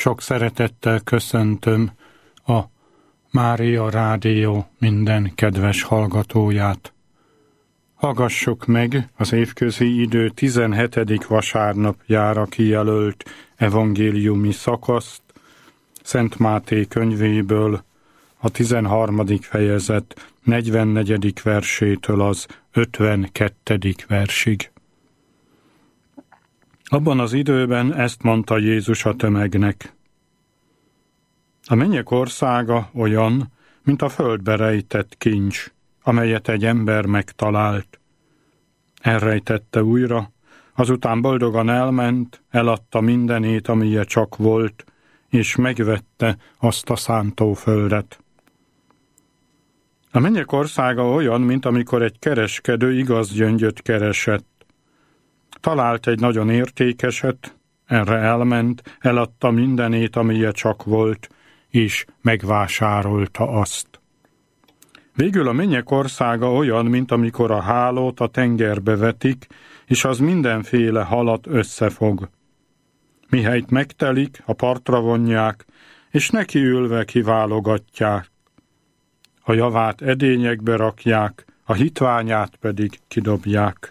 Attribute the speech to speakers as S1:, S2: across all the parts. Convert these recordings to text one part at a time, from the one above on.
S1: Sok szeretettel köszöntöm a Mária Rádió minden kedves hallgatóját. Hallgassuk meg az évközi idő 17. vasárnapjára kijelölt evangéliumi szakaszt, Szent Máté könyvéből, a 13. fejezet 44. versétől az 52. versig. Abban az időben ezt mondta Jézus a tömegnek: a mennyek országa olyan, mint a földbe rejtett kincs, amelyet egy ember megtalált. Elrejtette újra, azután boldogan elment, eladta mindenét, amilyen csak volt, és megvette azt a szántóföldet. A mennyek országa olyan, mint amikor egy kereskedő igaz gyöngyöt keresett. Talált egy nagyon értékeset, erre elment, eladta mindenét, amilyen csak volt, és megvásárolta azt. Végül a mennyek országa olyan, mint amikor a hálót a tengerbe vetik, és az mindenféle halat összefog. Mihelyt megtelik, a partra vonják, és nekiülve kiválogatják. A javát edényekbe rakják, a hitványát pedig kidobják.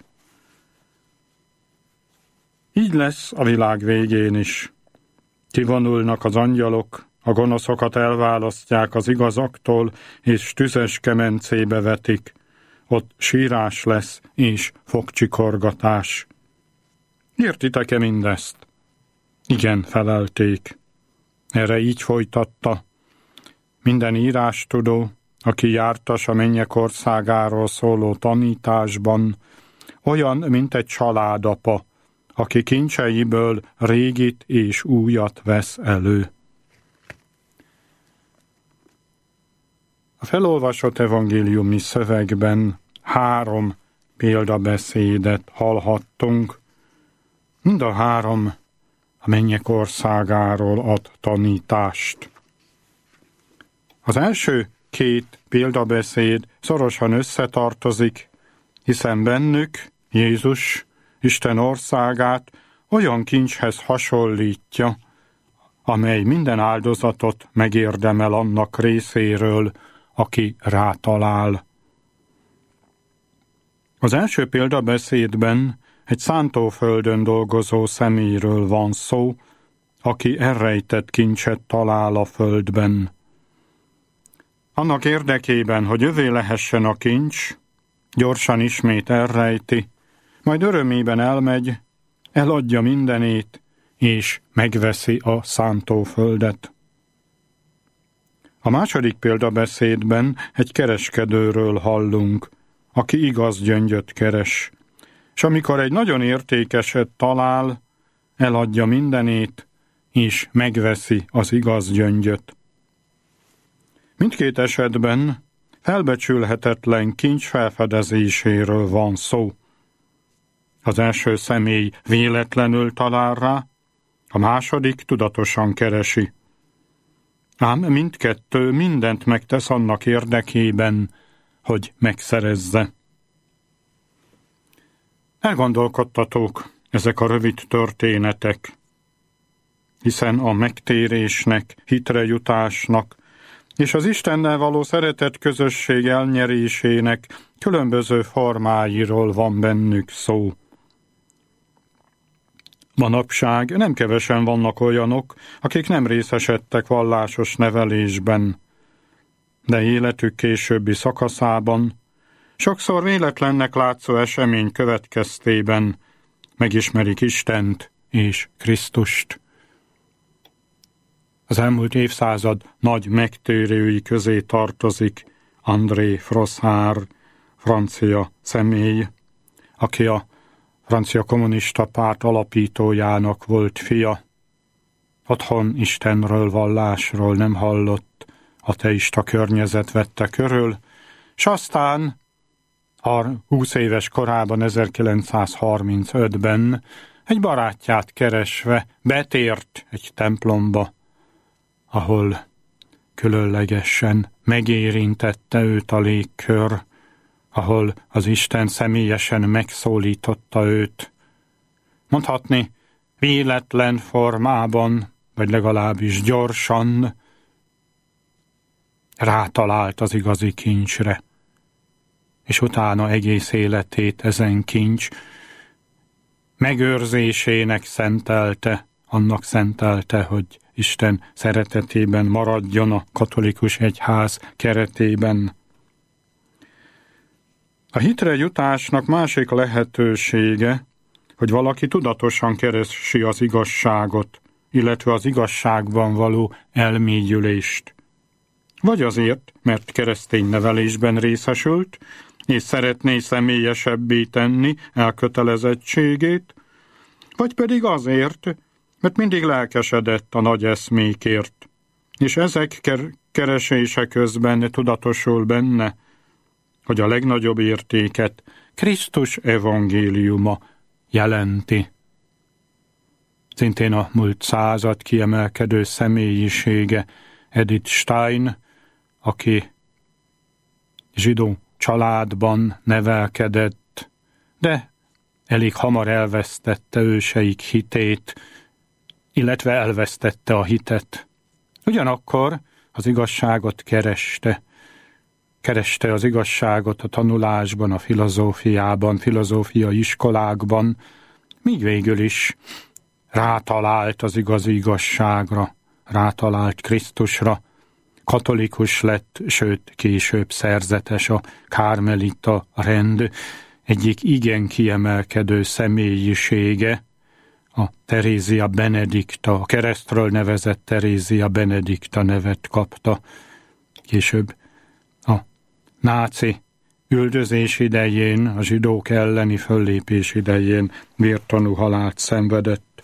S1: Így lesz a világ végén is. Kivonulnak az angyalok, a gonoszokat elválasztják az igazaktól, és tüzes kemencébe vetik. Ott sírás lesz, és fogcsikorgatás. Értitek-e mindezt? Igen, felelték. Erre így folytatta: minden írástudó, aki jártas a mennyek országáról szóló tanításban, olyan, mint egy családapa, aki kincseiből régit és újat vesz elő. A felolvasott evangéliumi szövegben 3 példabeszédet hallhattunk, mind a 3 a mennyek országáról ad tanítást. Az első 2 példabeszéd szorosan összetartozik, hiszen bennük Jézus Isten országát olyan kincshez hasonlítja, amely minden áldozatot megérdemel annak részéről, aki rátalál. Az első példabeszédben egy szántóföldön dolgozó személyről van szó, aki elrejtett kincset talál a földben. Annak érdekében, hogy övé lehessen a kincs, gyorsan ismét elrejti, majd örömében elmegy, eladja mindenét, és megveszi a szántóföldet. A második példabeszédben egy kereskedőről hallunk, aki igaz gyöngyöt keres, és amikor egy nagyon értékeset talál, eladja mindenét, és megveszi az igaz gyöngyöt. Mindkét esetben felbecsülhetetlen kincs felfedezéséről van szó. Az első személy véletlenül talál rá, a második tudatosan keresi. Ám mindkettő mindent megtesz annak érdekében, hogy megszerezze. Elgondolkodtatók ezek a rövid történetek, hiszen a megtérésnek, hitre jutásnak és az Istennel való szeretet közösség elnyerésének különböző formáiról van bennük szó. Manapság nem kevesen vannak olyanok, akik nem részesedtek vallásos nevelésben, de életük későbbi szakaszában, sokszor véletlennek látszó esemény következtében megismerik Istent és Krisztust. Az elmúlt évszázad nagy megtérői közé tartozik André Frossard, francia személy, aki a francia kommunista párt alapítójának volt fia. Otthon Istenről, vallásról nem hallott, ateista környezet vette körül, s aztán 20 éves korában, 1935-ben egy barátját keresve betért egy templomba, ahol különlegesen megérintette őt a légkör, ahol az Isten személyesen megszólította őt. Mondhatni, véletlen formában vagy legalábbis gyorsan rátalált az igazi kincsre, és utána egész életét ezen kincs megőrzésének szentelte, annak szentelte, hogy Isten szeretetében maradjon a katolikus egyház keretében. A hitre jutásnak másik lehetősége, hogy valaki tudatosan keresi az igazságot, illetve az igazságban való elmélyülést. Vagy azért, mert keresztény nevelésben részesült, és szeretné személyesebbé tenni elkötelezettségét, vagy pedig azért, mert mindig lelkesedett a nagy eszmékért, és ezek keresése közben tudatosul benne, hogy a legnagyobb értéket Krisztus evangéliuma jelenti. Szintén a múlt század kiemelkedő személyisége Edith Stein, aki zsidó családban nevelkedett, de elég hamar elvesztette őseik hitét, illetve elvesztette a hitet. Ugyanakkor az igazságot kereste az igazságot a tanulásban, a filozófiában, filozófiai iskolákban, míg végül is rátalált az igazi igazságra, rátalált Krisztusra, katolikus lett, sőt később szerzetes, a kármelita rend egyik igen kiemelkedő személyisége, a Terézia Benedikta, a keresztről nevezett Terézia Benedikta nevet kapta. Később a náci üldözés idején, a zsidók elleni föllépés idején vértanú halált szenvedett.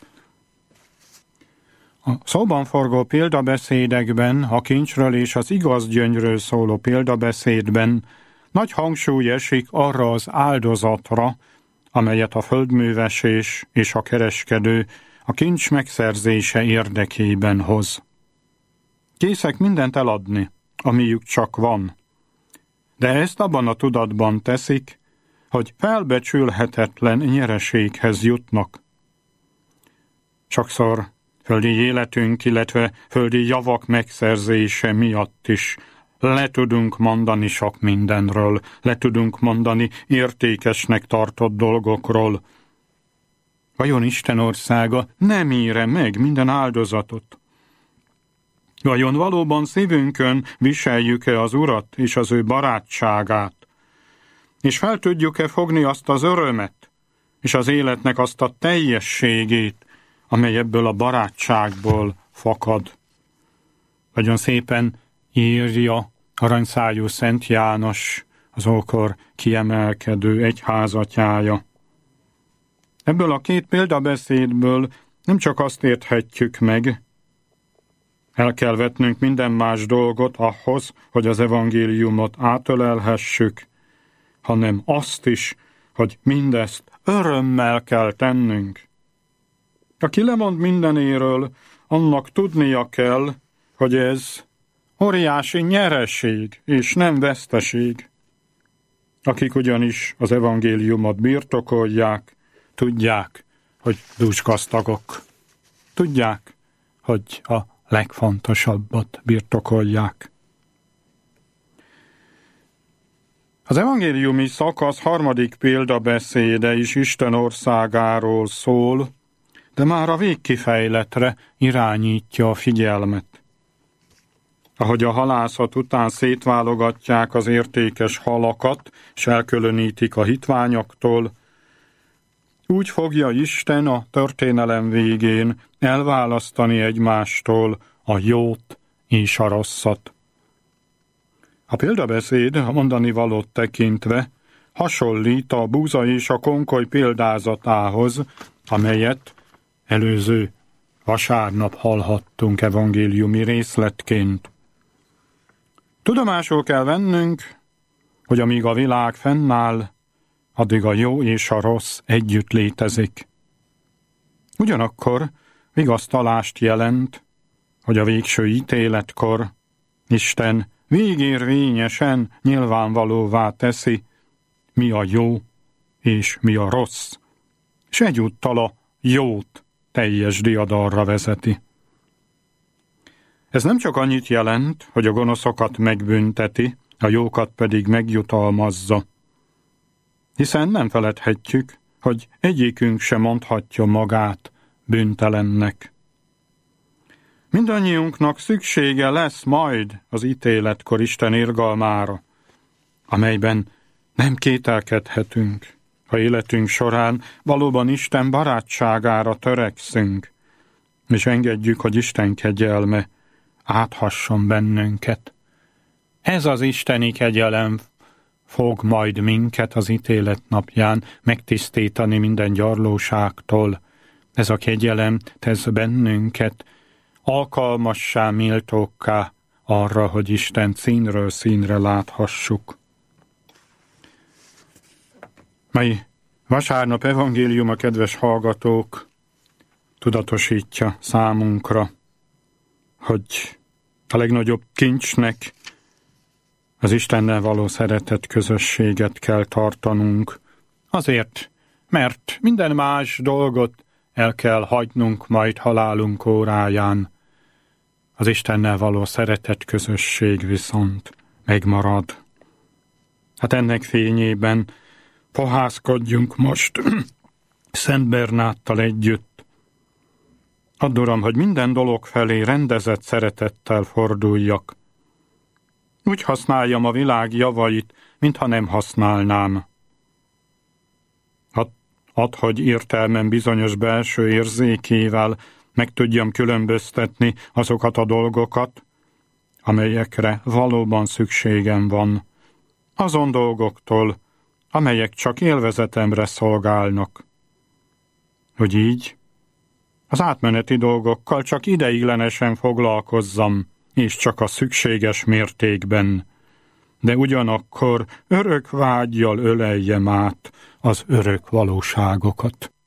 S1: A szóban forgó példabeszédekben, a kincsről és az igaz gyöngyről szóló példabeszédben nagy hangsúly esik arra az áldozatra, amelyet a földművesés és a kereskedő a kincs megszerzése érdekében hoz. Készek mindent eladni, amiük csak van, de ezt abban a tudatban teszik, hogy felbecsülhetetlen nyereséghez jutnak. Sokszor földi életünk, illetve földi javak megszerzése miatt is le tudunk mondani sok mindenről, le tudunk mondani értékesnek tartott dolgokról. Vajon Isten országa nem ér meg minden áldozatot? Vajon valóban szívünkön viseljük-e az Urat és az ő barátságát? És fel tudjuk-e fogni azt az örömet, és az életnek azt a teljességét, amely ebből a barátságból fakad? Nagyon szépen írja aranyszájú Szent János, az ókor kiemelkedő egyházatyája. Ebből a két példabeszédből nem csak azt érthetjük meg, el kell vetnünk minden más dolgot ahhoz, hogy az evangéliumot átölelhessük, hanem azt is, hogy mindezt örömmel kell tennünk. Aki lemond mindenéről, annak tudnia kell, hogy ez óriási nyereség és nem veszteség. Akik ugyanis az evangéliumot birtokolják, tudják, hogy dúsgazdagok. Tudják, hogy a legfontosabbat birtokolják. Az evangéliumi szakasz harmadik példabeszéde is Isten országáról szól, de már a végkifejletre irányítja a figyelmet. Ahogy a halászat után szétválogatják az értékes halakat, és elkülönítik a hitványoktól, úgy fogja Isten a történelem végén elválasztani egymástól a jót és a rosszat. A példabeszéd a mondani valót tekintve hasonlít a búza és a konkoly példázatához, amelyet előző vasárnap hallhattunk evangéliumi részletként. Tudomásul kell vennünk, hogy amíg a világ fennáll, addig a jó és a rossz együtt létezik. Ugyanakkor vigasztalást jelent, hogy a végső ítéletkor Isten végérvényesen nyilvánvalóvá teszi, mi a jó és mi a rossz, és egyúttal a jót teljes diadalra vezeti. Ez nem csak annyit jelent, hogy a gonoszokat megbünteti, a jókat pedig megjutalmazza. Hiszen nem feledhetjük, hogy egyikünk sem mondhatja magát bűntelennek. Mindannyiunknak szüksége lesz majd az ítéletkor Isten irgalmára, amelyben nem kételkedhetünk, ha életünk során valóban Isten barátságára törekszünk, és engedjük, hogy Isten kegyelme áthasson bennünket. Ez az isteni kegyelem fog majd minket az ítélet napján megtisztítani minden gyarlóságtól. Ez a kegyelem tesz bennünket alkalmassá, méltókká arra, hogy Isten színről színre láthassuk. Mai vasárnap evangéliuma, kedves hallgatók, tudatosítja számunkra, hogy a legnagyobb kincsnek az Istennel való szeretet közösséget kell tartanunk, azért, mert minden más dolgot el kell hagynunk majd halálunk óráján. Az Istennel való szeretet közösség viszont megmarad. Hát ennek fényében pohászkodjunk most Szent Bernáttal együtt. Add, Uram, hogy minden dolog felé rendezett szeretettel forduljak. Úgy használjam a világ javait, mintha nem használnám. Add, hogy értelmem bizonyos belső érzékével meg tudjam különböztetni azokat a dolgokat, amelyekre valóban szükségem van, azon dolgoktól, amelyek csak élvezetemre szolgálnak. Hogy így az átmeneti dolgokkal csak ideiglenesen foglalkozzam, és csak a szükséges mértékben, de ugyanakkor örök vággyal öleljem át az örök valóságokat.